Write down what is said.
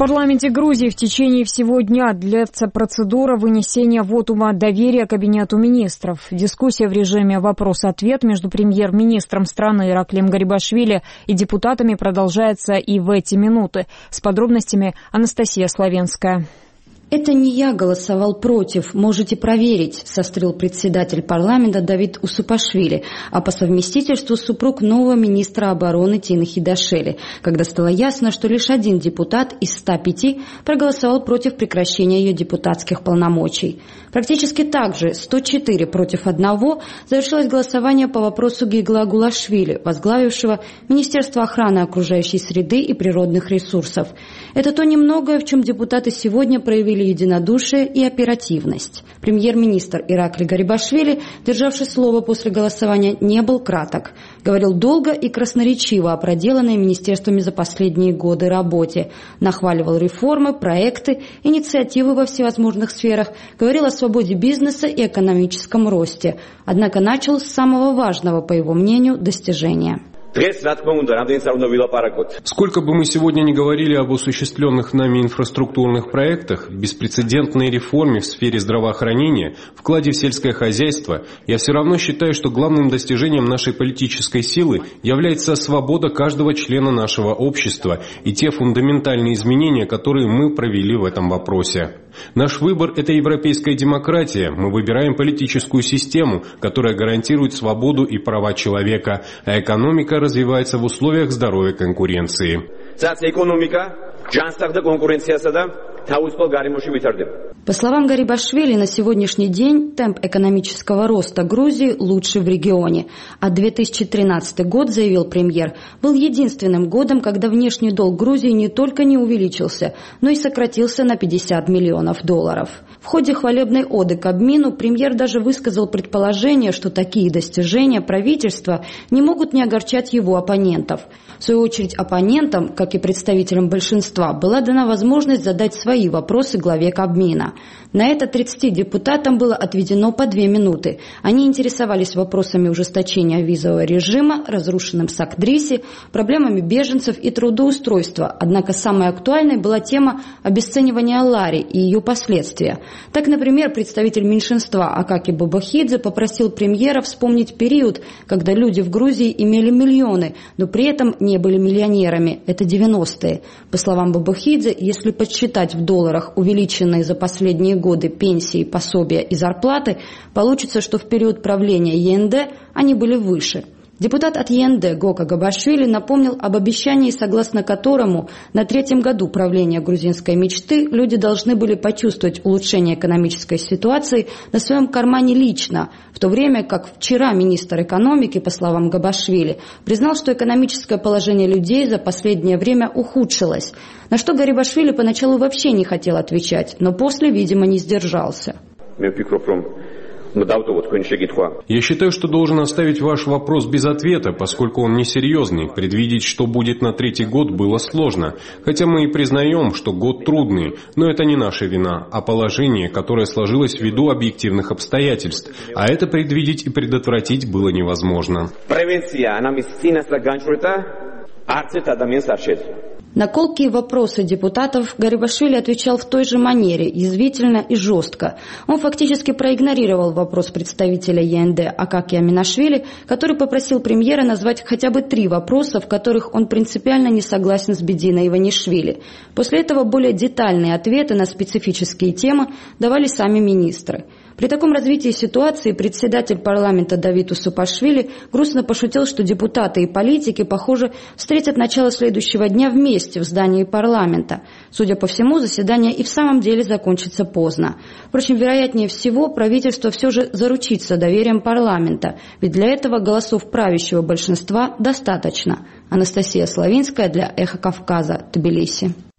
парламенте Грузии в течение всего дня длится процедура вынесения вотума доверия Кабинету министров. Дискуссия в режиме вопрос-ответ между премьер-министром страны Ираклием Гарибашвили и депутатами продолжается и в эти минуты. С подробностями Анастасия Славенская. «Это не я голосовал против, можете проверить», — сострил председатель парламента Давид Усупашвили, а по совместительству супруг нового министра обороны Тины Хидашели, когда стало ясно, что лишь один депутат из 105 проголосовал против прекращения ее депутатских полномочий. Практически так же, 104 против 1, завершилось голосование по вопросу Гигла Гулашвили, возглавившего Министерство охраны окружающей среды и природных ресурсов. Это то немногое, в чем депутаты сегодня проявили единодушие и оперативность. Премьер-министр Иракли Гарибашвили, державший слово после голосования, не был краток. Говорил долго и красноречиво о проделанной министерствами за последние годы работе. Нахваливал реформы, проекты, инициативы во всевозможных сферах. Говорил о свободе бизнеса и экономическом росте. Однако начал с самого важного, по его мнению, достижения. Сколько бы мы сегодня ни говорили об осуществленных нами инфраструктурных проектах, беспрецедентной реформе в сфере здравоохранения, вкладе в сельское хозяйство, я все равно считаю, что главным достижением нашей политической силы является свобода каждого члена нашего общества и те фундаментальные изменения, которые мы провели в этом вопросе. Наш выбор – это европейская демократия. Мы выбираем политическую систему, которая гарантирует свободу и права человека, а экономика развивается в условиях здоровой конкуренции. По словам Гарибашвили, на сегодняшний день темп экономического роста Грузии лучший в регионе. А 2013 год, заявил премьер, был единственным годом, когда внешний долг Грузии не только не увеличился, но и сократился на $50 миллионов. В ходе хвалебной оды Кабмину премьер даже высказал предположение, что такие достижения правительства не могут не огорчать его оппонентов. В свою очередь оппонентам, как и представителям большинства, была дана возможность задать свои вопросы главе Кабмина. На это 30 депутатам было отведено по 2 минуты. Они интересовались вопросами ужесточения визового режима, разрушенным Сакдриси, проблемами беженцев и трудоустройства. Однако самой актуальной была тема обесценивания Лари и ее последствия. Так, например, представитель меньшинства Акаки Бабахидзе попросил премьера вспомнить период, когда люди в Грузии имели миллионы, но при этом не были миллионерами. Это 90-е. По словам Бабахидзе, если подсчитать в долларах увеличенные за последние годы пенсии, пособия и зарплаты, получится, что в период правления ЕНД они были выше. Депутат от ЕНД Гока Габашвили напомнил об обещании, согласно которому на 3-м году правления грузинской мечты люди должны были почувствовать улучшение экономической ситуации на своем кармане лично, в то время как вчера министр экономики, по словам Габашвили, признал, что экономическое положение людей за последнее время ухудшилось, на что Гарибашвили поначалу вообще не хотел отвечать, но после, видимо, не сдержался. Я считаю, что должен оставить ваш вопрос без ответа, поскольку он несерьезный. Предвидеть, что будет на 3-й год, было сложно. Хотя мы и признаем, что год трудный, но это не наша вина, а положение, которое сложилось ввиду объективных обстоятельств. А это предвидеть и предотвратить было невозможно. На колкие вопросы депутатов Гарибашвили отвечал в той же манере, язвительно и жестко. Он фактически проигнорировал вопрос представителя ЕНД Акаки Аминашвили, который попросил премьера назвать хотя бы 3 вопроса, в которых он принципиально не согласен с Бединой Иванишвили. После этого более детальные ответы на специфические темы давали сами министры. При таком развитии ситуации председатель парламента Давид Усупашвили грустно пошутил, что депутаты и политики, похоже, встретят начало следующего дня вместе в здании парламента. Судя по всему, заседание и в самом деле закончится поздно. Впрочем, вероятнее всего, правительство все же заручится доверием парламента, ведь для этого голосов правящего большинства достаточно. Анастасия Славинская для «Эхо Кавказа», Тбилиси.